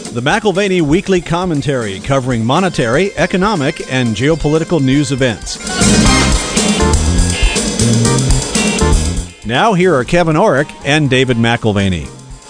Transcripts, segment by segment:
The McAlvany Weekly Commentary, covering monetary, economic, and geopolitical news events. Now here are Kevin Orrick and David McAlvany.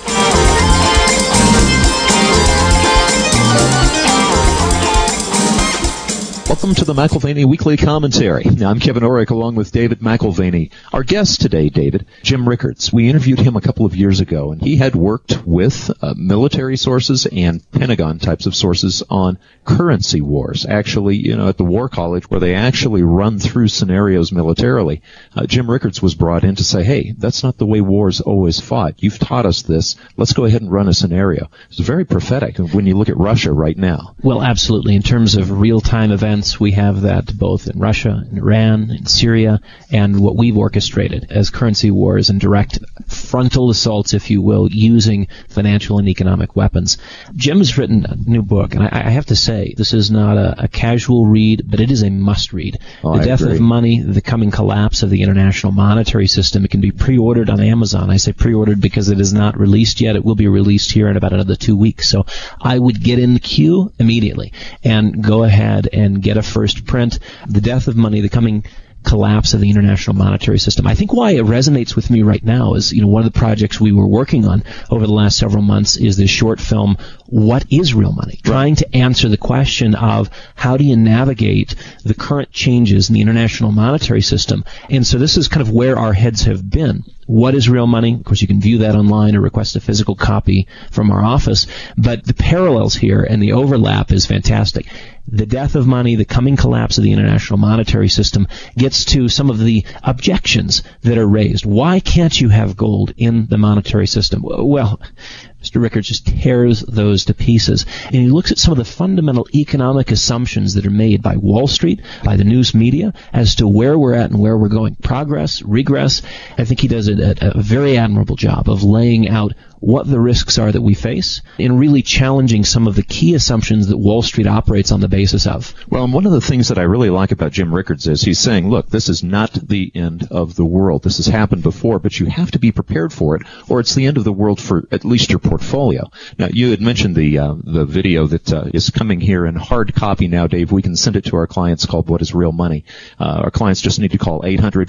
Welcome to the McAlvany Weekly Commentary. I'm Kevin Orrick along with David McAlvany. Our guest today, David, Jim Rickards. We interviewed him a couple of years ago, and he had worked with military sources and Pentagon types of sources on currency wars. Actually, at the War College, where they actually run through scenarios militarily, Jim Rickards was brought in to say, hey, that's not the way war's always fought. You've taught us this. Let's go ahead and run a scenario. It's very prophetic when you look at Russia right now. Well, absolutely. In terms of real-time events, we have that both in Russia, in Iran, in Syria, and what we've orchestrated as currency wars and direct frontal assaults, if you will, using financial and economic weapons. Jim has written a new book, and I have to say, this is not a casual read, but it is a must-read. The Death of Money, the Coming Collapse of the International Monetary System. It can be pre-ordered on Amazon. I say pre-ordered because it is not released yet. It will be released here in about another 2 weeks. So I would get in the queue immediately and go ahead and get a first print. The Death of Money, the Coming Collapse of the International Monetary System. I think why it resonates with me right now is, one of the projects we were working on over the last several months is this short film, What is Real Money? Trying to answer the question of how do you navigate the current changes in the international monetary system. And so this is kind of where our heads have been. What is real money? Of course, you can view that online or request a physical copy from our office. But the parallels here and the overlap is fantastic. The Death of Money, the Coming Collapse of the International Monetary System gets to some of the objections that are raised. Why can't you have gold in the monetary system? Well, Mr. Rickards just tears those to pieces. And he looks at some of the fundamental economic assumptions that are made by Wall Street, by the news media, as to where we're at and where we're going. Progress, regress. I think he does a very admirable job of laying out what the risks are that we face and really challenging some of the key assumptions that Wall Street operates on the basis of. Well, and one of the things that I really like about Jim Rickards is he's saying, look, this is not the end of the world. This has happened before, but you have to be prepared for it, or it's the end of the world for at least your portfolio. Now, you had mentioned the video that is coming here in hard copy now, Dave. We can send it to our clients, called What is Real Money. Our clients just need to call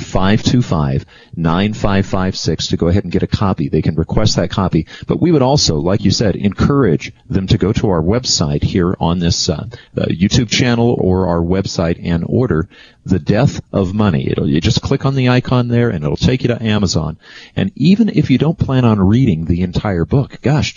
800-525-9556 to go ahead and get a copy. They can request that copy. But we would also, like you said, encourage them to go to our website here on this YouTube channel or our website and order The Death of Money. You just click on the icon there and it'll take you to Amazon. And even if you don't plan on reading the entire book,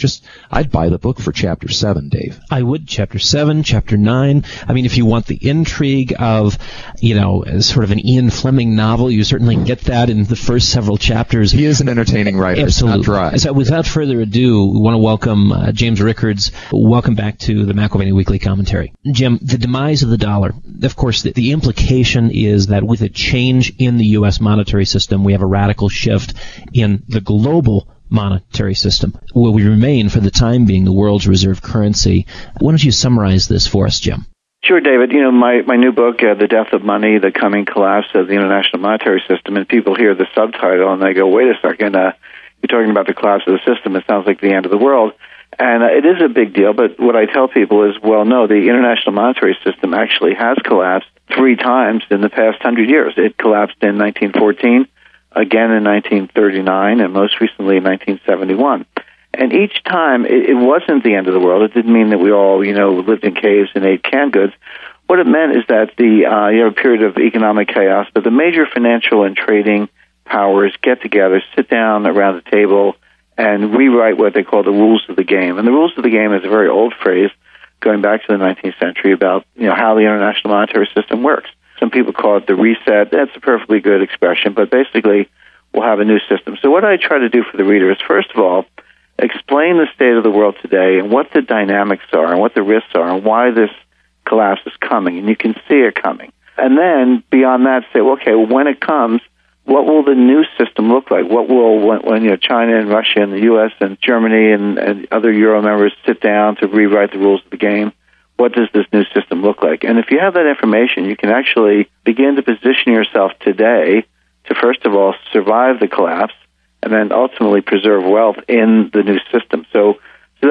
I'd buy the book for Chapter 7, Dave. I would. Chapter 7, Chapter 9. I mean, if you want the intrigue of, sort of an Ian Fleming novel, you certainly get that in the first several chapters. He is an entertaining writer. Absolutely. It's not dry. So without further ado, we want to welcome James Rickards. Welcome back to the McAlvany Weekly Commentary. Jim, the demise of the dollar. Of course, the implication is that with a change in the U.S. monetary system, we have a radical shift in the global monetary system. Will we remain, for the time being, the world's reserve currency? Why don't you summarize this for us, Jim? Sure, David. My new book, The Death of Money, The Coming Collapse of the International Monetary System, and people hear the subtitle and they go, wait a second, you're talking about the collapse of the system. It sounds like the end of the world. And it is a big deal, but what I tell people is, well, no, the international monetary system actually has collapsed 3 times in the past 100 years. It collapsed in 1914, again in 1939, and most recently in 1971. And each time, it wasn't the end of the world. It didn't mean that we all, lived in caves and ate canned goods. What it meant is that you have a period of economic chaos, but the major financial and trading powers get together, sit down around the table, and rewrite what they call the rules of the game. And the rules of the game is a very old phrase going back to the 19th century about how the international monetary system works. Some people call it the reset. That's a perfectly good expression, but basically we'll have a new system. So what I try to do for the reader is, first of all, explain the state of the world today and what the dynamics are and what the risks are and why this collapse is coming, and you can see it coming. And then beyond that, say, well, okay, when it comes, what will the new system look like? What will, when China and Russia and the U.S. and Germany and other Euro members sit down to rewrite the rules of the game, what does this new system look like? And if you have that information, you can actually begin to position yourself today to, first of all, survive the collapse and then ultimately preserve wealth in the new system. So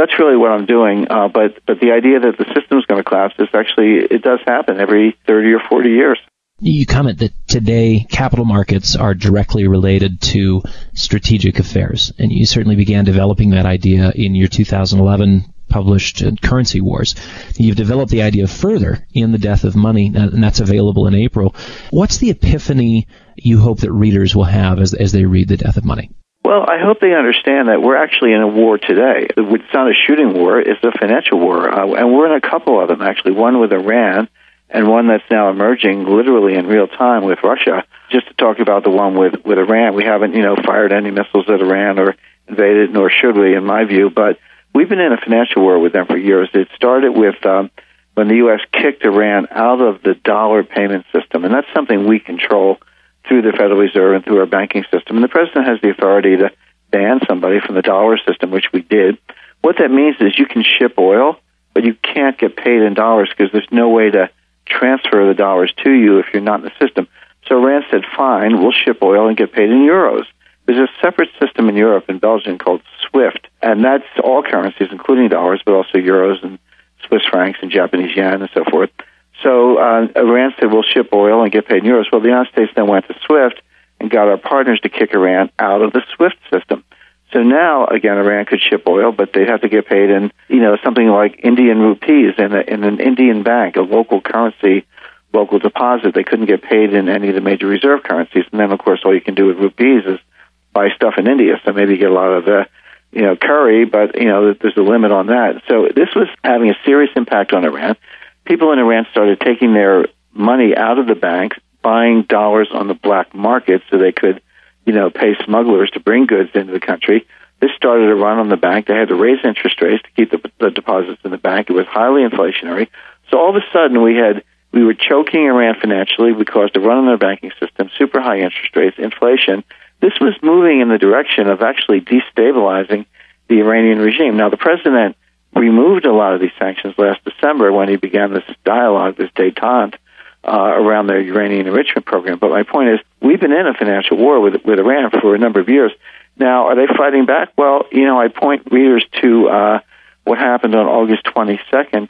that's really what I'm doing. But the idea that the system is going to collapse is actually, it does happen every 30 or 40 years. You comment that today capital markets are directly related to strategic affairs, and you certainly began developing that idea in your 2011 published Currency Wars. You've developed the idea further in The Death of Money, and that's available in April. What's the epiphany you hope that readers will have as they read The Death of Money? Well, I hope they understand that we're actually in a war today. It's not a shooting war, it's a financial war, and we're in a couple of them, actually, one with Iran, and one that's now emerging literally in real time with Russia. Just to talk about the one with Iran, we haven't, fired any missiles at Iran or invaded, nor should we, in my view, but we've been in a financial war with them for years. It started with when the U.S. kicked Iran out of the dollar payment system, and that's something we control through the Federal Reserve and through our banking system. And the president has the authority to ban somebody from the dollar system, which we did. What that means is you can ship oil, but you can't get paid in dollars because there's no way to transfer the dollars to you if you're not in the system. So Iran said, fine, we'll ship oil and get paid in euros. There's a separate system in Europe and Belgium called SWIFT, and that's all currencies, including dollars, but also euros and Swiss francs and Japanese yen and so forth. So Iran said, we'll ship oil and get paid in euros. Well, the United States then went to SWIFT and got our partners to kick Iran out of the SWIFT system. So now, again, Iran could ship oil, but they'd have to get paid in, something like Indian rupees in an Indian bank, a local currency, local deposit. They couldn't get paid in any of the major reserve currencies. And then, of course, all you can do with rupees is buy stuff in India. So maybe you get a lot of, curry, but, there's a limit on that. So this was having a serious impact on Iran. People in Iran started taking their money out of the banks, buying dollars on the black market so they could pay smugglers to bring goods into the country. This started a run on the bank. They had to raise interest rates to keep the deposits in the bank. It was highly inflationary. So all of a sudden we were choking Iran financially. We caused a run on their banking system, super high interest rates, inflation. This was moving in the direction of actually destabilizing the Iranian regime. Now, the president removed a lot of these sanctions last December when he began this dialogue, this détente, around their uranium enrichment program. But my point is, we've been in a financial war with Iran for a number of years. Now, are they fighting back? Well, I point readers to what happened on August 22nd,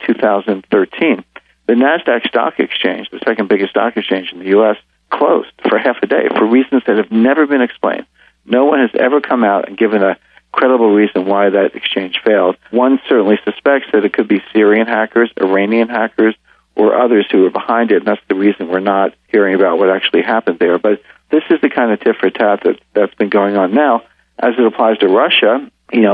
2013. The NASDAQ stock exchange, the second biggest stock exchange in the U.S., closed for half a day for reasons that have never been explained. No one has ever come out and given a credible reason why that exchange failed. One certainly suspects that it could be Syrian hackers, Iranian hackers, or others who are behind it, and that's the reason we're not hearing about what actually happened there. But this is the kind of tit for tat that's been going on now. As it applies to Russia,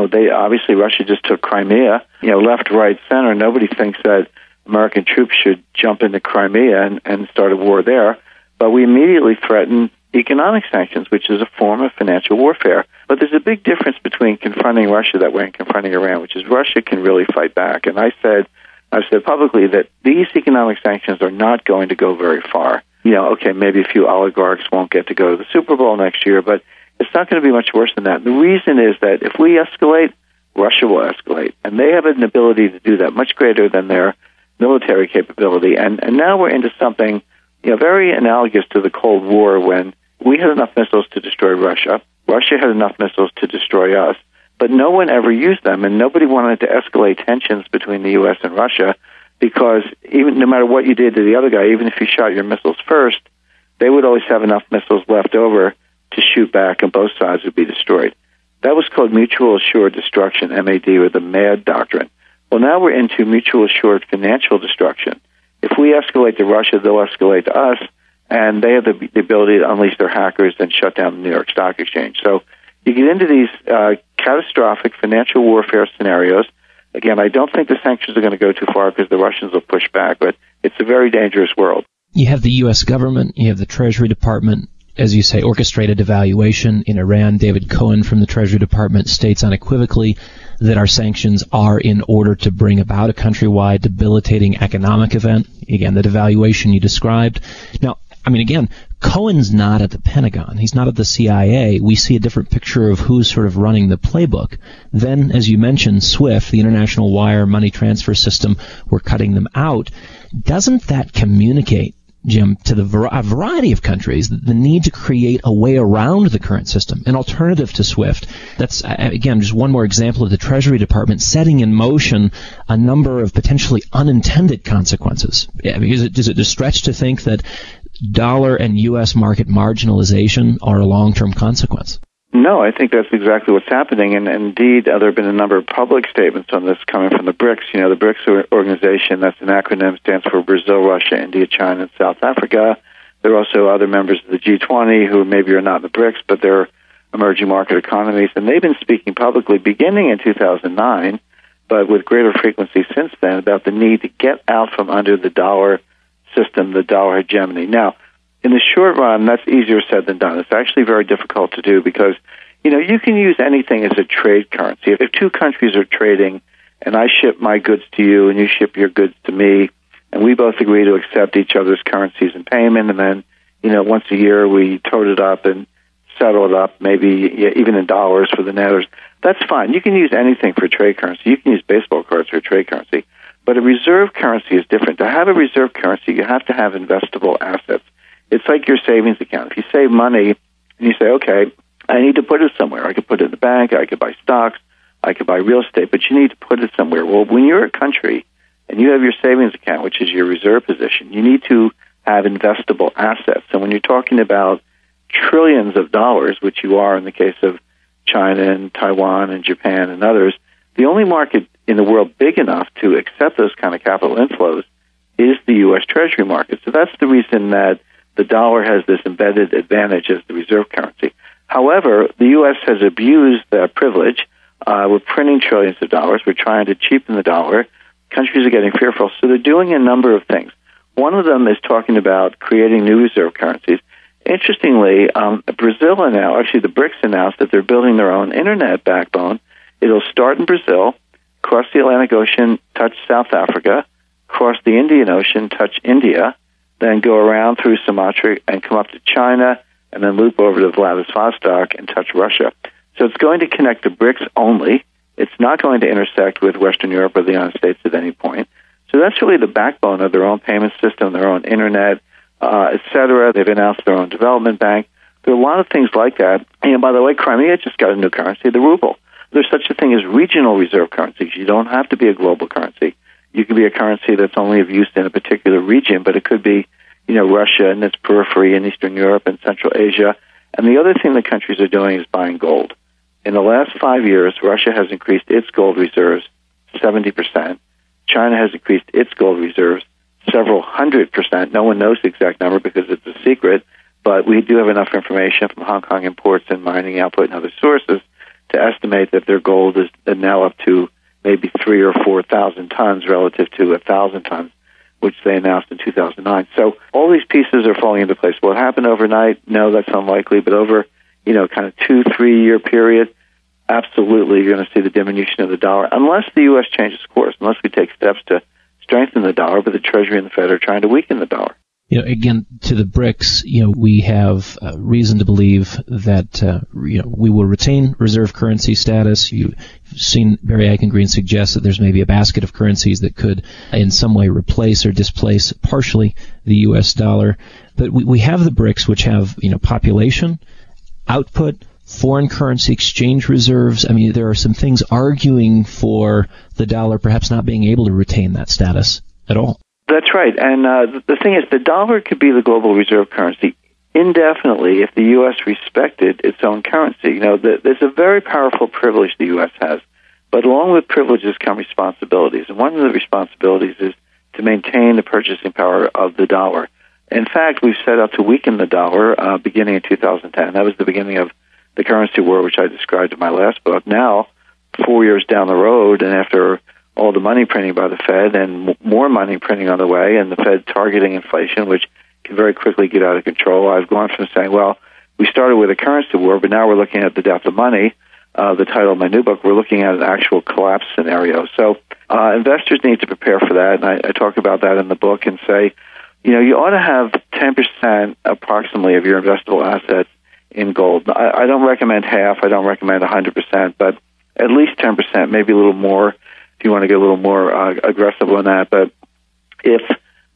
Russia just took Crimea, left, right, center. Nobody thinks that American troops should jump into Crimea and start a war there. But we immediately threatened economic sanctions, which is a form of financial warfare. But there's a big difference between confronting Russia that way and confronting Iran, which is Russia can really fight back. And I've said publicly that these economic sanctions are not going to go very far. Maybe a few oligarchs won't get to go to the Super Bowl next year, but it's not going to be much worse than that. The reason is that if we escalate, Russia will escalate. And they have an ability to do that much greater than their military capability. And now we're into something very analogous to the Cold War when we had enough missiles to destroy Russia. Russia had enough missiles to destroy us, but no one ever used them, and nobody wanted to escalate tensions between the U.S. and Russia because even no matter what you did to the other guy, even if you shot your missiles first, they would always have enough missiles left over to shoot back, and both sides would be destroyed. That was called mutual assured destruction, MAD, or the MAD doctrine. Well, now we're into mutual assured financial destruction. If we escalate to Russia, they'll escalate to us, and they have the ability to unleash their hackers and shut down the New York Stock Exchange. So you get into these catastrophic financial warfare scenarios. Again, I don't think the sanctions are going to go too far because the Russians will push back, but it's a very dangerous world. You have the U.S. government, you have the Treasury Department, as you say, orchestrated devaluation in Iran. David Cohen from the Treasury Department states unequivocally that our sanctions are in order to bring about a countrywide debilitating economic event. Again, the devaluation you described. Now, again, Cohen's not at the Pentagon. He's not at the CIA. We see a different picture of who's sort of running the playbook. Then, as you mentioned, SWIFT, the International Wire Money Transfer System, we're cutting them out. Doesn't that communicate Jim, to a variety of countries, the need to create a way around the current system, an alternative to SWIFT. That's, again, just one more example of the Treasury Department setting in motion a number of potentially unintended consequences. Is it a stretch to think that dollar and U.S. market marginalization are a long-term consequence? No, I think that's exactly what's happening, and indeed there have been a number of public statements on this coming from the BRICS. You know, the BRICS organization, that's an acronym, stands for Brazil, Russia, India, China, and South Africa. There are also other members of the G20 who maybe are not in the BRICS, but they're emerging market economies, and they've been speaking publicly beginning in 2009, but with greater frequency since then, about the need to get out from under the dollar system, the dollar hegemony. Now, in the short run, that's easier said than done. It's actually very difficult to do because, you know, you can use anything as a trade currency. If two countries are trading and I ship my goods to you and you ship your goods to me, and we both agree to accept each other's currencies in payment, and then, you know, once a year we tote it up and settle it up, maybe even in dollars for the netters, that's fine. You can use anything for trade currency. You can use baseball cards for trade currency. But a reserve currency is different. To have a reserve currency, you have to have investable assets. It's like your savings account. If you save money and you say, okay, I need to put it somewhere. I could put it in the bank. I could buy stocks. I could buy real estate. But you need to put it somewhere. Well, when you're a country and you have your savings account, which is your reserve position, you need to have investable assets. And when you're talking about trillions of dollars, which you are in the case of China and Taiwan and Japan and others, the only market in the world big enough to accept those kind of capital inflows is the U.S. Treasury market. So that's the reason that the dollar has this embedded advantage as the reserve currency. However, the U.S. has abused that privilege. We're printing trillions of dollars. We're trying to cheapen the dollar. Countries are getting fearful. So they're doing a number of things. One of them is talking about creating new reserve currencies. Interestingly, Brazil actually the BRICS announced that they're building their own internet backbone. It'll start in Brazil, cross the Atlantic Ocean, touch South Africa, cross the Indian Ocean, touch India, then go around through Sumatra and come up to China, and then loop over to Vladivostok and touch Russia. So it's going to connect to BRICS only. It's not going to intersect with Western Europe or the United States at any point. So that's really the backbone of their own payment system, their own internet, et cetera. They've announced their own development bank. There are a lot of things like that. And by the way, Crimea just got a new currency, the ruble. There's such a thing as regional reserve currencies. You don't have to be a global currency. You can be a currency that's only of use in a particular region, but it could be, you know, Russia and its periphery in Eastern Europe and Central Asia. And the other thing that countries are doing is buying gold. In the last 5 years, Russia has increased its gold reserves 70%. China has increased its gold reserves several 100%. No one knows the exact number because it's a secret, but we do have enough information from Hong Kong imports and mining output and other sources to estimate that their gold is now up to maybe 3,000 or 4,000 tons relative to 1,000 tons, which they announced in 2009. So all these pieces are falling into place. Will it happen overnight? No, that's unlikely. But over, you know, kind of 2-3 year period, absolutely you're going to see the diminution of the dollar, unless the U.S. changes course, unless we take steps to strengthen the dollar, but the Treasury and the Fed are trying to weaken the dollar. You know, again, to the BRICS, you know, we have reason to believe that, you know, we will retain reserve currency status. You've seen Barry Eichengreen suggest that there's maybe a basket of currencies that could in some way replace or displace partially the U.S. dollar. But we have the BRICS, which have, you know, population, output, foreign currency exchange reserves. I mean, there are some things arguing for the dollar perhaps not being able to retain that status at all. That's right. And the thing is, the dollar could be the global reserve currency indefinitely if the U.S. respected its own currency. You know, there's a very powerful privilege the U.S. has, but along with privileges come responsibilities. And one of the responsibilities is to maintain the purchasing power of the dollar. In fact, we've set out to weaken the dollar beginning in 2010. That was the beginning of the currency war, which I described in my last book. Now, 4 years down the road, and after all the money printing by the Fed and more money printing on the way, and the Fed targeting inflation, which can very quickly get out of control, I've gone from saying, well, we started with a currency war, but now we're looking at the death of money. The title of my new book, we're looking at an actual collapse scenario. So investors need to prepare for that, and I talk about that in the book and say, you know, you ought to have 10% approximately of your investable assets in gold. I don't recommend half. I don't recommend 100%, but at least 10%, maybe a little more if you want to get a little more aggressive on that. But if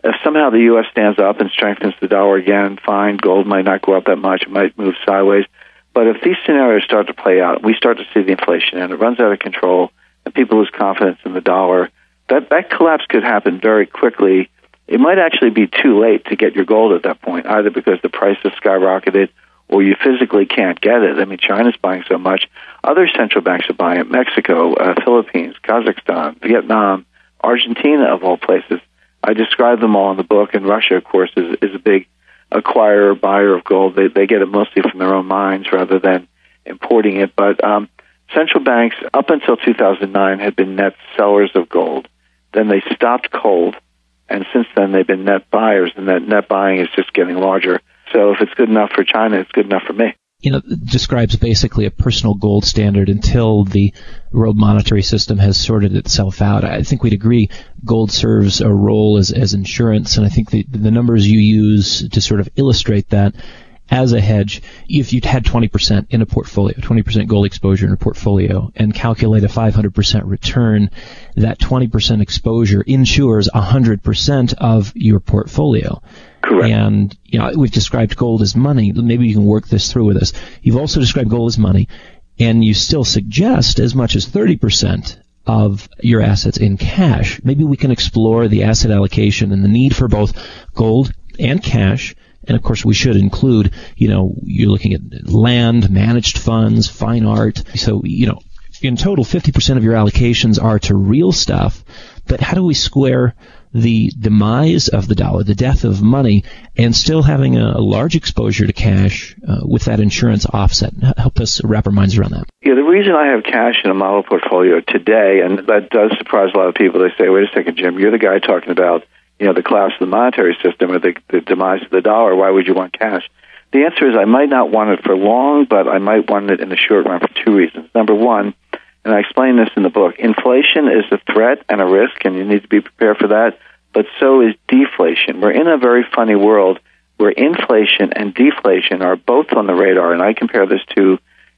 If somehow the U.S. stands up and strengthens the dollar again, fine, gold might not go up that much, it might move sideways. But if these scenarios start to play out, we start to see the inflation and it runs out of control, and people lose confidence in the dollar, that collapse could happen very quickly. It might actually be too late to get your gold at that point, either because the price has skyrocketed or you physically can't get it. I mean, China's buying so much. Other central banks are buying it. Mexico, Philippines, Kazakhstan, Vietnam, Argentina, of all places. I describe them all in the book, and Russia, of course, is a big acquirer, buyer of gold. They get it mostly from their own mines rather than importing it. But central banks, up until 2009, had been net sellers of gold. Then they stopped cold, and since then they've been net buyers, and that net buying is just getting larger. So if it's good enough for China, it's good enough for me. It describes basically a personal gold standard until the world monetary system has sorted itself out. I think we'd agree gold serves a role as insurance, and I think the numbers you use to sort of illustrate that as a hedge, if you'd had 20% in a portfolio, 20% gold exposure in a portfolio, and calculate a 500% return, that 20% exposure insures 100% of your portfolio. Correct. And, we've described gold as money. Maybe you can work this through with us. You've also described gold as money, and you still suggest as much as 30% of your assets in cash. Maybe we can explore the asset allocation and the need for both gold and cash. And of course, we should include, you're looking at land, managed funds, fine art. So, in total, 50% of your allocations are to real stuff. But how do we square the demise of the dollar, the death of money, and still having a large exposure to cash with that insurance offset? Help us wrap our minds around that. Yeah, the reason I have cash in a model portfolio today, and that does surprise a lot of people, they say, wait a second, Jim, you're the guy talking about the collapse of the monetary system or the demise of the dollar. Why would you want cash? The answer is I might not want it for long, but I might want it in the short run for two reasons. Number one, and I explain this in the book, inflation is a threat and a risk, and you need to be prepared for that, but so is deflation. We're in a very funny world where inflation and deflation are both on the radar, and I compare this to,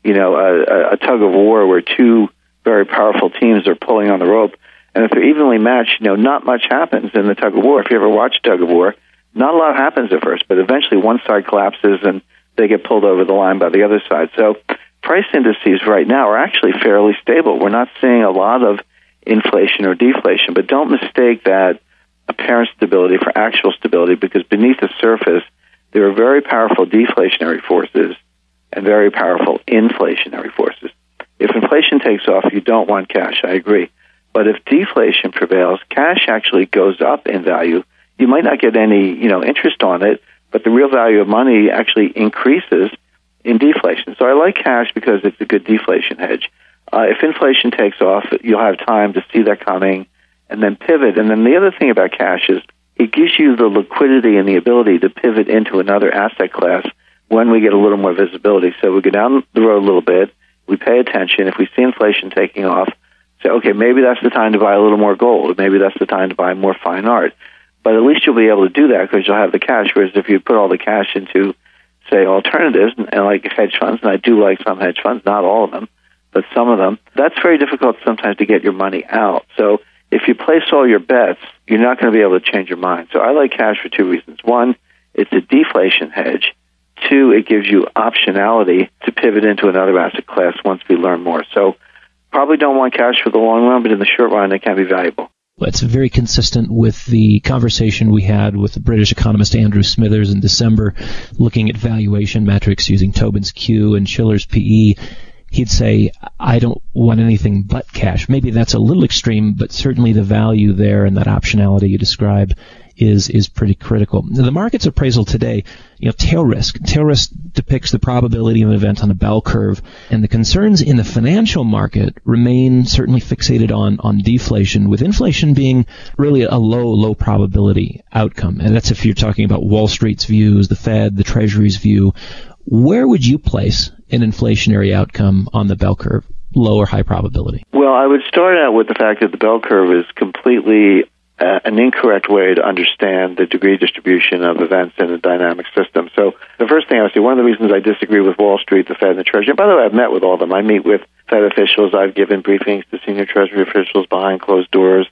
a tug of war where two very powerful teams are pulling on the rope. And if they're evenly matched, not much happens in the tug of war. If you ever watch tug of war, not a lot happens at first, but eventually one side collapses and they get pulled over the line by the other side. So price indices right now are actually fairly stable. We're not seeing a lot of inflation or deflation, but don't mistake that apparent stability for actual stability, because beneath the surface, there are very powerful deflationary forces and very powerful inflationary forces. If inflation takes off, you don't want cash, I agree. But if deflation prevails, cash actually goes up in value. You might not get any, interest on it, but the real value of money actually increases in deflation. So I like cash because it's a good deflation hedge. If inflation takes off, you'll have time to see that coming and then pivot. And then the other thing about cash is it gives you the liquidity and the ability to pivot into another asset class when we get a little more visibility. So we go down the road a little bit, we pay attention. If we see inflation taking off, say, okay, maybe that's the time to buy a little more gold, or maybe that's the time to buy more fine art. But at least you'll be able to do that because you'll have the cash, whereas if you put all the cash into, say, alternatives and like hedge funds, and I do like some hedge funds, not all of them, but some of them, that's very difficult sometimes to get your money out. So if you place all your bets, you're not going to be able to change your mind. So I like cash for two reasons. One, it's a deflation hedge. Two, it gives you optionality to pivot into another asset class once we learn more. So probably don't want cash for the long run, but in the short run, it can be valuable. Well, it's very consistent with the conversation we had with the British economist Andrew Smithers in December, looking at valuation metrics using Tobin's Q and Shiller's PE. He'd say, I don't want anything but cash. Maybe that's a little extreme, but certainly the value there and that optionality you describe is pretty critical. The market's appraisal today, tail risk. Tail risk depicts the probability of an event on a bell curve, and the concerns in the financial market remain certainly fixated on deflation, with inflation being really a low probability outcome. And that's if you're talking about Wall Street's views, the Fed, the Treasury's view. Where would you place an inflationary outcome on the bell curve, low or high probability? Well, I would start out with the fact that the bell curve is completely an incorrect way to understand the degree distribution of events in a dynamic system. So the first thing I would say, one of the reasons I disagree with Wall Street, the Fed, and the Treasury, and by the way, I've met with all of them. I meet with Fed officials. I've given briefings to senior Treasury officials behind closed doors.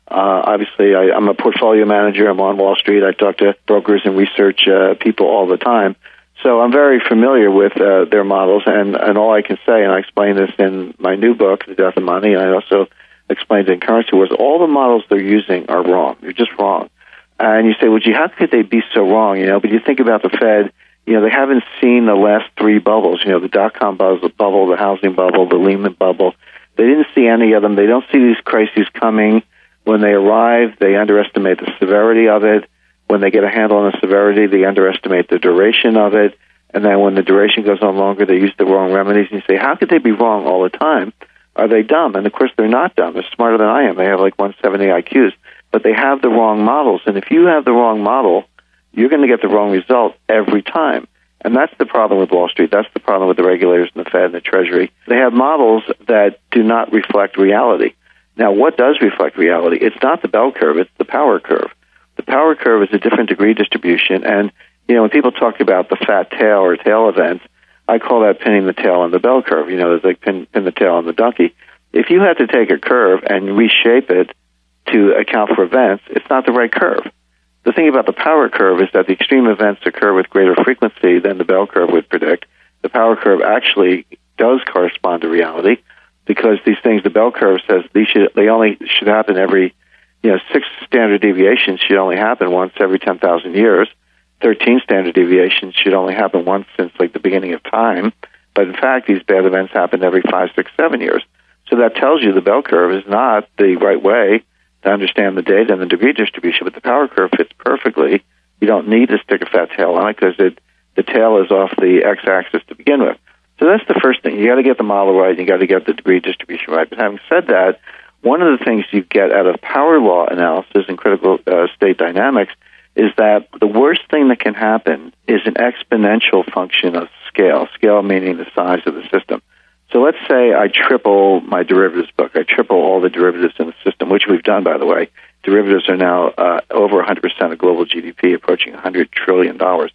Obviously, I'm a portfolio manager. I'm on Wall Street. I talk to brokers and research people all the time. So I'm very familiar with their models, and all I can say, and I explain this in my new book, The Death of Money, and I also explained it in Currency Wars, all the models they're using are wrong. They're just wrong. And you say, well, gee, how could they be so wrong? But you think about the Fed, they haven't seen the last three bubbles, the dot-com bubble, the housing bubble, the Lehman bubble. They didn't see any of them. They don't see these crises coming. When they arrive, they underestimate the severity of it. When they get a handle on the severity, they underestimate the duration of it. And then when the duration goes on longer, they use the wrong remedies. And you say, how could they be wrong all the time? Are they dumb? And, of course, they're not dumb. They're smarter than I am. They have like 170 IQs. But they have the wrong models. And if you have the wrong model, you're going to get the wrong result every time. And that's the problem with Wall Street. That's the problem with the regulators and the Fed and the Treasury. They have models that do not reflect reality. Now, what does reflect reality? It's not the bell curve. It's the power curve. The power curve is a different degree distribution. And, when people talk about the fat tail or tail events, I call that pinning the tail on the bell curve. It's like pin the tail on the donkey. If you had to take a curve and reshape it to account for events, it's not the right curve. The thing about the power curve is that the extreme events occur with greater frequency than the bell curve would predict. The power curve actually does correspond to reality because these things, the bell curve says they only should happen every, 6 standard deviations should only happen once every 10,000 years. 13 standard deviations should only happen once since like the beginning of time. But in fact, these bad events happen every 5, 6, 7 years. So that tells you the bell curve is not the right way to understand the data and the degree distribution, but the power curve fits perfectly. You don't need to stick a fat tail on it because the tail is off the x-axis to begin with. So that's the first thing. You got to get the model right, and you got to get the degree distribution right. But having said that, one of the things you get out of power law analysis and critical state dynamics is that the worst thing that can happen is an exponential function of scale meaning the size of the system. So let's say I triple my derivatives book. I triple all the derivatives in the system, which we've done, by the way. Derivatives are now over 100% of global GDP, approaching $100 trillion.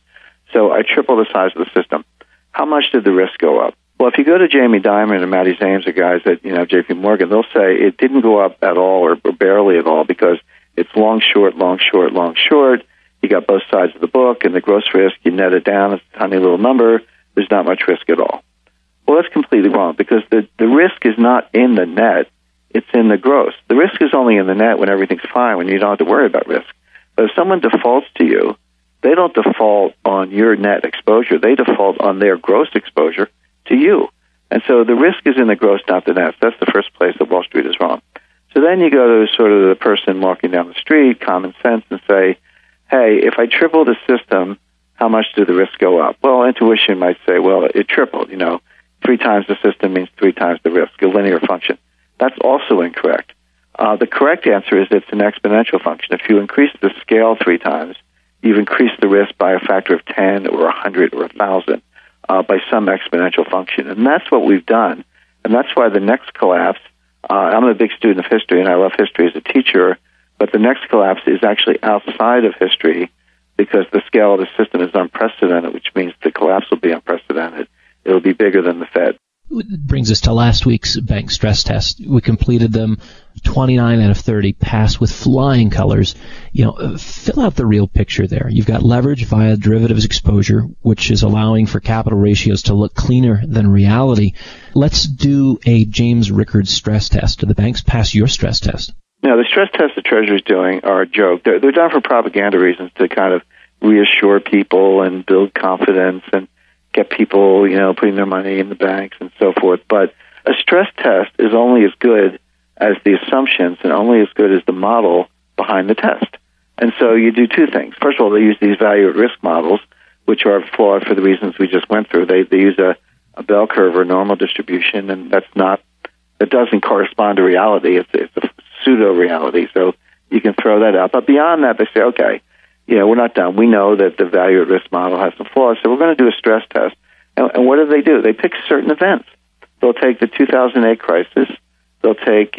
So I triple the size of the system. How much did the risk go up? Well, if you go to Jamie Dimon and Matty Zames, the guys at J.P. Morgan, they'll say it didn't go up at all or barely at all because it's long, short, long, short, long, short. You got both sides of the book, and the gross risk, you net it down, it's a tiny little number. There's not much risk at all. Well, that's completely wrong because the risk is not in the net. It's in the gross. The risk is only in the net when everything's fine, when you don't have to worry about risk. But if someone defaults to you, they don't default on your net exposure. They default on their gross exposure to you. And so the risk is in the gross, not the net. That's the first place that Wall Street is wrong. So then you go to sort of the person walking down the street, common sense, and say, hey, if I triple the system, how much did the risk go up? Well, intuition might say, well, it tripled. 3 times the system means 3 times the risk, a linear function. That's also incorrect. The correct answer is it's an exponential function. If you increase the scale 3 times, you've increased the risk by a factor of 10 or 100 or 1,000 by some exponential function. And that's what we've done. And that's why the next collapse, I'm a big student of history, and I love history as a teacher, but the next collapse is actually outside of history because the scale of the system is unprecedented, which means the collapse will be unprecedented. It'll be bigger than the Fed. It brings us to last week's bank stress test. We completed them. 29 out of 30 passed with flying colors. Fill out the real picture there. You've got leverage via derivatives exposure, which is allowing for capital ratios to look cleaner than reality. Let's do a James Rickards stress test. Do the banks pass your stress test? No, the stress tests the Treasury is doing are a joke. They're done for propaganda reasons to kind of reassure people and build confidence and get people, putting their money in the banks and so forth. But a stress test is only as good as the assumptions and only as good as the model behind the test. And so you do 2 things. First of all, they use these value at risk models, which are flawed for the reasons we just went through. They use a bell curve or normal distribution, and that doesn't correspond to reality. It's a pseudo-reality, so you can throw that out. But beyond that, they say, okay, we're not done. We know that the value at risk model has some flaws, so we're going to do a stress test. And what do? They pick certain events. They'll take the 2008 crisis. They'll take,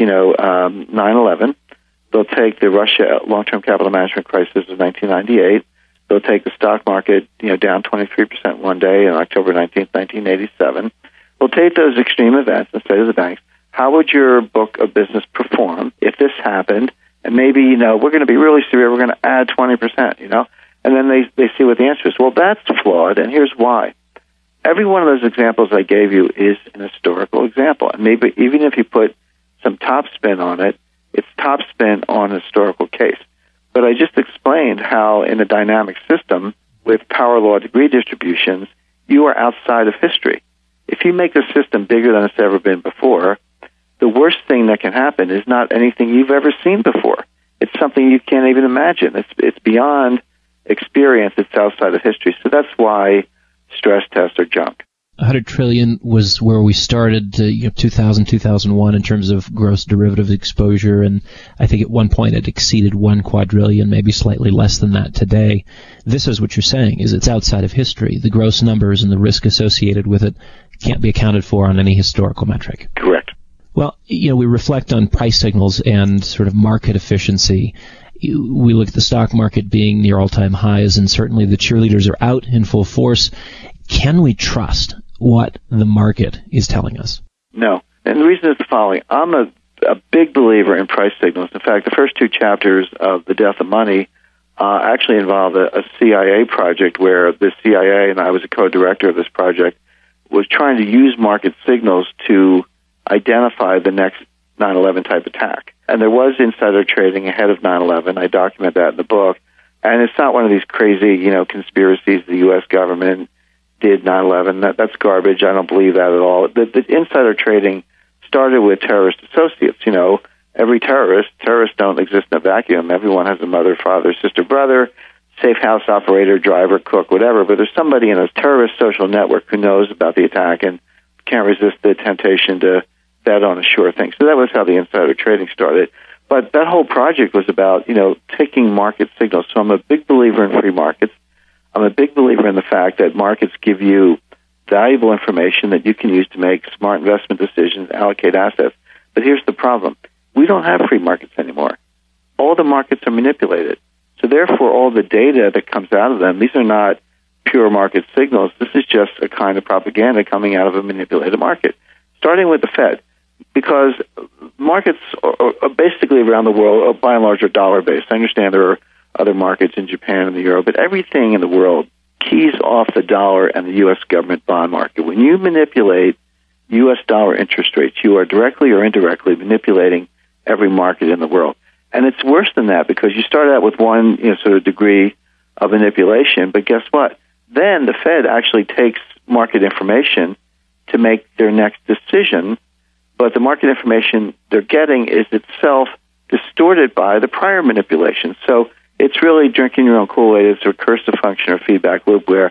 9/11. They'll take the Russia long-term capital management crisis of 1998. They'll take the stock market, down 23% one day on October 19th, 1987. They'll take those extreme events and say to the banks, how would your book of business perform if this happened And maybe, we're going to be really severe. We're going to add 20%, And then they see what the answer is. Well, that's flawed, and here's why. Every one of those examples I gave you is an historical example. And maybe even if you put some top spin on it, it's top spin on a historical case. But I just explained how in a dynamic system with power law degree distributions, you are outside of history. If you make the system bigger than it's ever been before, the worst thing that can happen is not anything you've ever seen before. It's something you can't even imagine. It's beyond experience. It's outside of history. So that's why stress tests are junk. 100 trillion was where we started, 2000, 2001 in terms of gross derivative exposure, and I think at one point it exceeded 1 quadrillion, maybe slightly less than that today. This is what you're saying, is it's outside of history. The gross numbers and the risk associated with it can't be accounted for on any historical metric. Correct. Well, we reflect on price signals and sort of market efficiency. We look at the stock market being near all-time highs, and certainly the cheerleaders are out in full force. Can we trust what the market is telling us? No. And the reason is the following. I'm a big believer in price signals. In fact, the first 2 chapters of The Death of Money actually involved a CIA project where the CIA, and I was a co-director of this project, was trying to use market signals to identify the next 9/11 type attack. And there was insider trading ahead of 9/11. I document that in the book. And it's not one of these crazy, conspiracies the U.S. government did 9/11. That's garbage. I don't believe that at all. The insider trading started with terrorist associates. Every terrorists don't exist in a vacuum. Everyone has a mother, father, sister, brother, safe house operator, driver, cook, whatever. But there's somebody in a terrorist social network who knows about the attack and can't resist the temptation to bet on a sure thing. So that was how the insider trading started. But that whole project was about, taking market signals. So I'm a big believer in free markets. I'm a big believer in the fact that markets give you valuable information that you can use to make smart investment decisions, allocate assets. But here's the problem. We don't have free markets anymore. All the markets are manipulated. So therefore, all the data that comes out of them, these are not pure market signals. This is just a kind of propaganda coming out of a manipulated market, starting with the Fed. Because markets are basically around the world, by and large, are dollar-based. I understand there are other markets in Japan and the euro, but everything in the world keys off the dollar and the U.S. government bond market. When you manipulate U.S. dollar interest rates, you are directly or indirectly manipulating every market in the world. And it's worse than that because you start out with one sort of degree of manipulation, but guess what? Then the Fed actually takes market information to make their next decision, but the market information they're getting is itself distorted by the prior manipulation. So it's really drinking your own Kool-Aid. It's a recursive function or feedback loop where,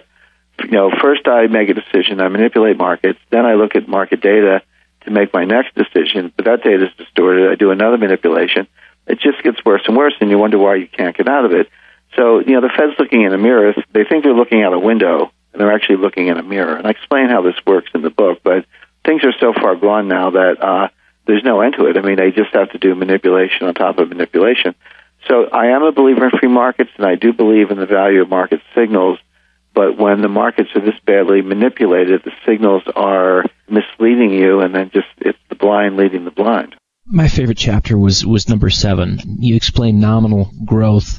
first I make a decision, I manipulate markets, then I look at market data to make my next decision, but that data is distorted. I do another manipulation. It just gets worse and worse, and you wonder why you can't get out of it. So, the Fed's looking in a mirror. They think they're looking out a window, and they're actually looking in a mirror. And I explain how this works in the book, but things are so far gone now that there's no end to it. I mean, they just have to do manipulation on top of manipulation. So I am a believer in free markets, and I do believe in the value of market signals. But when the markets are this badly manipulated, the signals are misleading you, and then it's the blind leading the blind. My favorite chapter was number 7. You explain nominal growth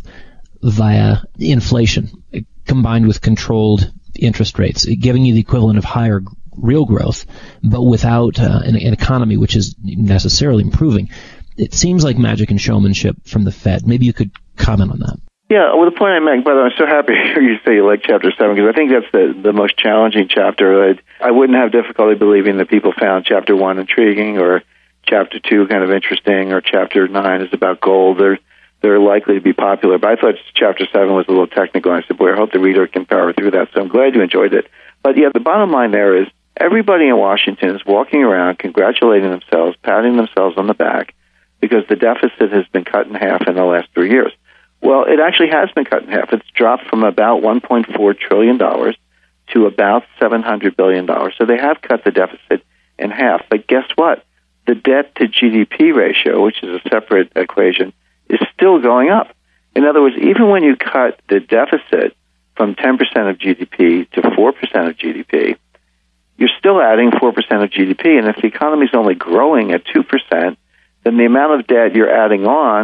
via inflation combined with controlled interest rates, giving you the equivalent of higher real growth, but without an economy which is necessarily improving. It seems like magic and showmanship from the Fed. Maybe you could comment on that. Yeah, well, the point I make, by the way, I'm so happy to hear you say you like Chapter 7, because I think that's the most challenging chapter. I wouldn't have difficulty believing that people found Chapter 1 intriguing, or Chapter 2 kind of interesting, or Chapter 9 is about gold. They're likely to be popular. But I thought Chapter 7 was a little technical, and I said, boy, I hope the reader can power through that. So I'm glad you enjoyed it. But yeah, the bottom line there is everybody in Washington is walking around congratulating themselves, patting themselves on the back, because the deficit has been cut in half in the last 3 years. Well, it actually has been cut in half. It's dropped from about $1.4 trillion to about $700 billion. So they have cut the deficit in half. But guess what? The debt to GDP ratio, which is a separate equation, is still going up. In other words, even when you cut the deficit from 10% of GDP to 4% of GDP, you're still adding 4% of GDP. And if the economy is only growing at 2%, then the amount of debt you're adding on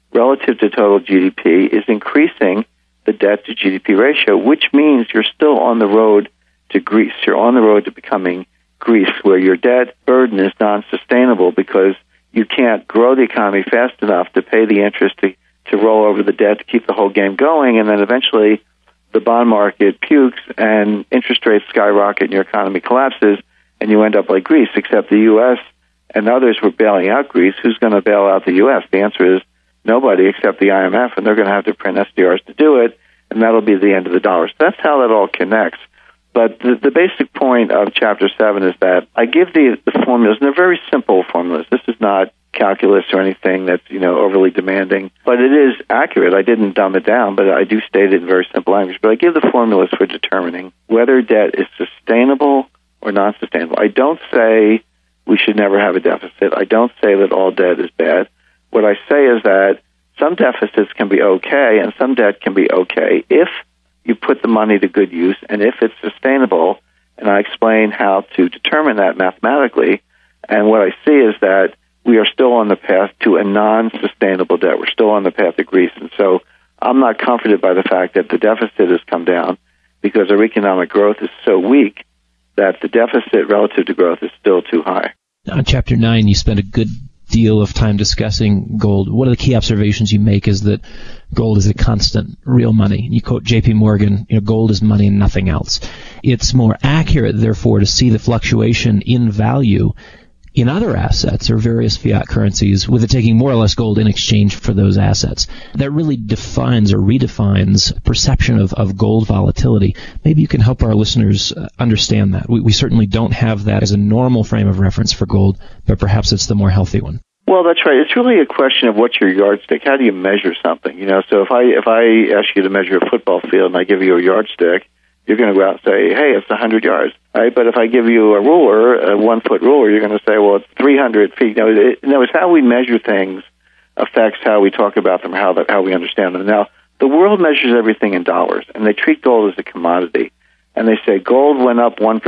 relative to total GDP is increasing the debt to GDP ratio, which means you're still on the road to Greece. You're on the road to becoming Greece, where your debt burden is non-sustainable because you can't grow the economy fast enough to pay the interest to roll over the debt to keep the whole game going, and then eventually the bond market pukes and interest rates skyrocket and your economy collapses and you end up like Greece, except the U.S. and others were bailing out Greece. Who's going to bail out the U.S.? The answer is nobody except the IMF, and they're going to have to print SDRs to do it, and that'll be the end of the dollar. So that's how that all connects. But the basic point of Chapter 7 is that I give the formulas, and they're very simple formulas. This is not calculus or anything that's, overly demanding, but it is accurate. I didn't dumb it down, but I do state it in very simple language. But I give the formulas for determining whether debt is sustainable or non-sustainable. I don't say we should never have a deficit. I don't say that all debt is bad. What I say is that some deficits can be okay and some debt can be okay if you put the money to good use and if it's sustainable. And I explain how to determine that mathematically. And what I see is that we are still on the path to a non-sustainable debt. We're still on the path to Greece. And so I'm not comforted by the fact that the deficit has come down because our economic growth is so weak that the deficit relative to growth is still too high. On Chapter 9, you spent a good deal of time discussing gold. One of the key observations you make is that gold is a constant, real money. You quote J.P. Morgan, gold is money and nothing else. It's more accurate, therefore, to see the fluctuation in value in other assets or various fiat currencies, with it taking more or less gold in exchange for those assets. That really defines or redefines perception of gold volatility. Maybe you can help our listeners understand that. We certainly don't have that as a normal frame of reference for gold, but perhaps it's the more healthy one. Well, that's right. It's really a question of what's your yardstick. How do you measure something? So if I ask you to measure a football field and I give you a yardstick, you're going to go out and say, hey, it's 100 yards. Right? But if I give you a ruler, a 1-foot ruler, you're going to say, well, it's 300 feet. It's how we measure things affects how we talk about them, how we understand them. Now, the world measures everything in dollars, and they treat gold as a commodity. And they say gold went up 1%,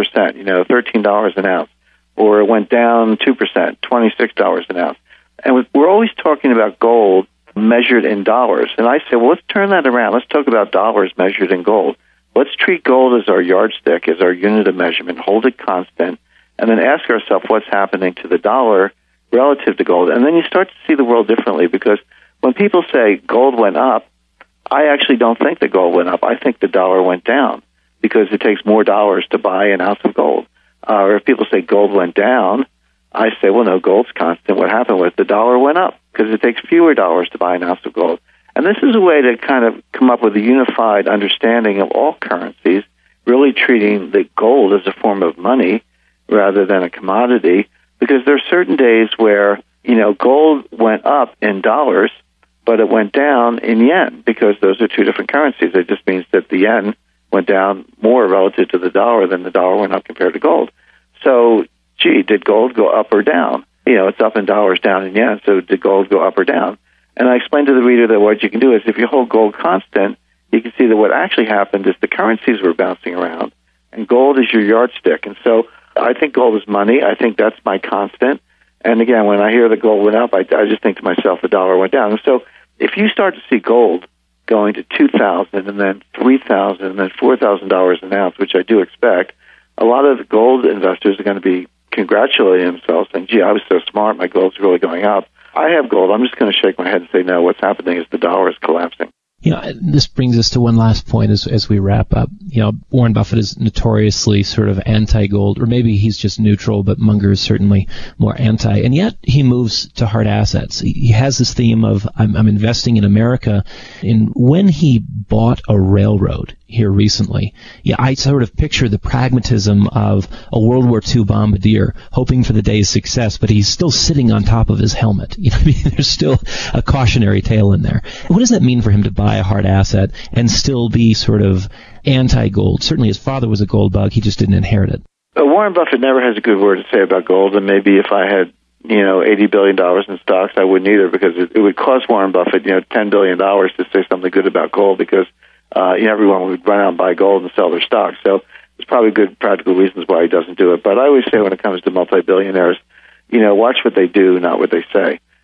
$13 an ounce, or it went down 2%, $26 an ounce. And we're always talking about gold measured in dollars. And I say, well, let's turn that around. Let's talk about dollars measured in gold. Let's treat gold as our yardstick, as our unit of measurement, hold it constant, and then ask ourselves what's happening to the dollar relative to gold. And then you start to see the world differently, because when people say gold went up, I actually don't think the gold went up. I think the dollar went down, because it takes more dollars to buy an ounce of gold. Or if people say gold went down, I say, well, no, gold's constant. What happened was the dollar went up, because it takes fewer dollars to buy an ounce of gold. And this is a way to kind of come up with a unified understanding of all currencies, really treating the gold as a form of money rather than a commodity, because there are certain days where, gold went up in dollars, but it went down in yen, because those are two different currencies. It just means that the yen went down more relative to the dollar than the dollar went up compared to gold. So, did gold go up or down? It's up in dollars, down in yen, so did gold go up or down? And I explained to the reader that what you can do is if you hold gold constant, you can see that what actually happened is the currencies were bouncing around, and gold is your yardstick. And so I think gold is money. I think that's my constant. And again, when I hear that gold went up, I just think to myself the dollar went down. And so if you start to see gold going to $2,000 and then $3,000 and then $4,000 an ounce, which I do expect, a lot of the gold investors are going to be congratulating themselves, saying, gee, I was so smart, my gold's really going up. I have gold. I'm just going to shake my head and say, no, what's happening is the dollar is collapsing. This brings us to one last point as we wrap up. Warren Buffett is notoriously sort of anti-gold, or maybe he's just neutral, but Munger is certainly more anti. And yet he moves to hard assets. He has this theme of, I'm investing in America. And when he bought a railroad here recently, I sort of picture the pragmatism of a World War II bombardier hoping for the day's success, but he's still sitting on top of his helmet. There's still a cautionary tale in there. What does that mean for him to buy a hard asset and still be sort of anti-gold? Certainly his father was a gold bug. He just didn't inherit it. Warren Buffett never has a good word to say about gold, and maybe if I had $80 billion in stocks, I wouldn't either, because it would cost Warren Buffett $10 billion to say something good about gold, because everyone would run out and buy gold and sell their stocks. So there's probably good practical reasons why he doesn't do it. But I always say when it comes to multi-billionaires, watch what they do, not what they say.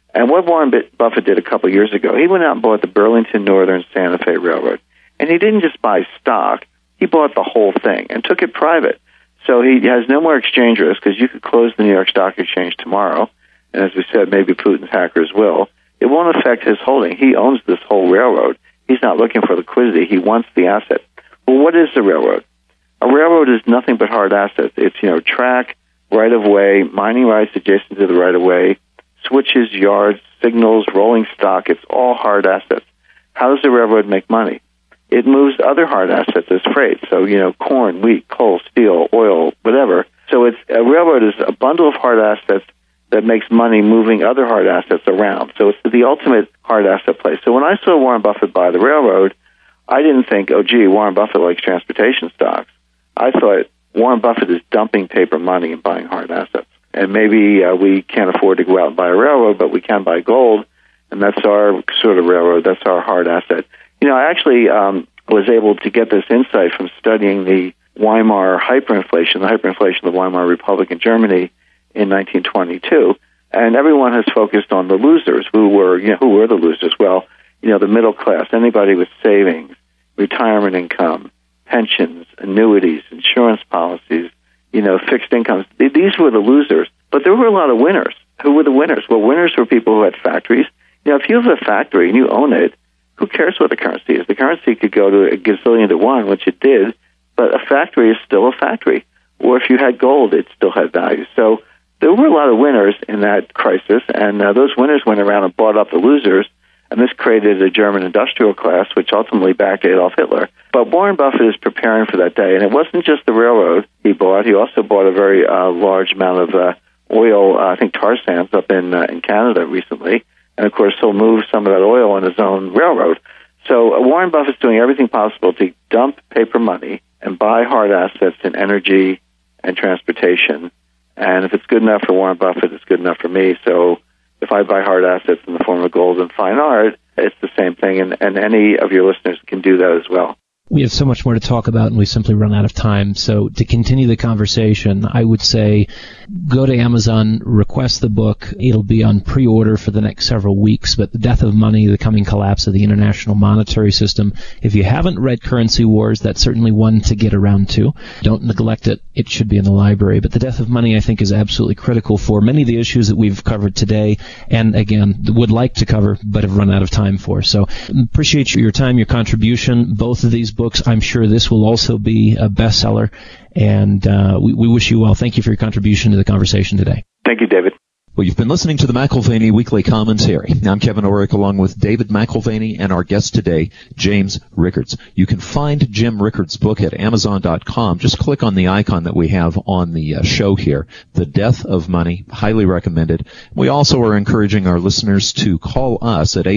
And what Warren Buffett did a couple of years ago, he went out and bought the Burlington Northern Santa Fe Railroad. And he didn't just buy stock, he bought the whole thing and took it private. So he has no more exchange risk because you could close the New York Stock Exchange tomorrow. And as we said, maybe Putin's hackers will. It won't affect his holding. He owns this whole railroad. He's not looking for liquidity. He wants the asset. Well, what is the railroad? A railroad is nothing but hard assets. It's, track, right-of-way, mining rights adjacent to the right-of-way, switches, yards, signals, rolling stock. It's all hard assets. How does the railroad make money? It moves other hard assets as freight. So, corn, wheat, coal, steel, oil, whatever. So a railroad is a bundle of hard assets that makes money moving other hard assets around. So it's the ultimate hard asset play. So when I saw Warren Buffett buy the railroad, I didn't think, oh, gee, Warren Buffett likes transportation stocks. I thought Warren Buffett is dumping paper money and buying hard assets. And maybe we can't afford to go out and buy a railroad, but we can buy gold, and that's our sort of railroad. That's our hard asset. I actually was able to get this insight from studying the Weimar hyperinflation, the hyperinflation of the Weimar Republic in Germany in 1922. And everyone has focused on the losers. Who were the losers? Well, the middle class, anybody with savings, retirement income, pensions, annuities, insurance policies, fixed incomes. These were the losers. But there were a lot of winners. Who were the winners? Well, winners were people who had factories. If you have a factory and you own it, who cares what the currency is? The currency could go to a gazillion to one, which it did, but a factory is still a factory. Or if you had gold, it still had value. So there were a lot of winners in that crisis, and those winners went around and bought up the losers, and this created a German industrial class, which ultimately backed Adolf Hitler. But Warren Buffett is preparing for that day, and it wasn't just the railroad he bought. He also bought a very large amount of oil, I think tar sands, up in Canada recently. And, of course, he'll move some of that oil on his own railroad. So Warren Buffett's doing everything possible to dump paper money and buy hard assets in energy and transportation. And if it's good enough for Warren Buffett, it's good enough for me. So if I buy hard assets in the form of gold and fine art, it's the same thing. And any of your listeners can do that as well. We have so much more to talk about, and we simply run out of time. So to continue the conversation, I would say go to Amazon, request the book. It'll be on pre-order for the next several weeks. But The Death of Money, The Coming Collapse of the International Monetary System. If you haven't read Currency Wars, that's certainly one to get around to. Don't neglect it. It should be in the library. But The Death of Money, I think, is absolutely critical for many of the issues that we've covered today, and again, would like to cover, but have run out of time for. So appreciate your time, your contribution. Both of these books, I'm sure this will also be a bestseller, and we wish you well. Thank you for your contribution to the conversation today. Thank you, David. Well, you've been listening to the McAlvany Weekly Commentary. I'm Kevin Orrick along with David McAlvany and our guest today, James Rickards. You can find Jim Rickards' book at Amazon.com. Just click on the icon that we have on the show here, The Death of Money. Highly recommended. We also are encouraging our listeners to call us at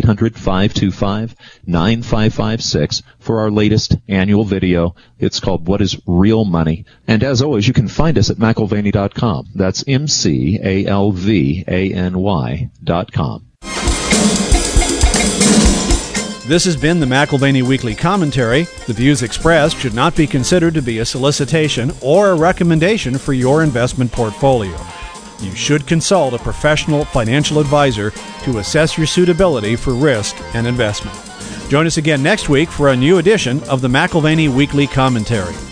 800-525-9556 for our latest annual video. It's called What is Real Money? And as always, you can find us at McAlvany.com. That's McAlvany.com. This has been the McAlvany Weekly Commentary. The views expressed should not be considered to be a solicitation or a recommendation for your investment portfolio. You should consult a professional financial advisor to assess your suitability for risk and investment. Join us again next week for a new edition of the McAlvany Weekly Commentary.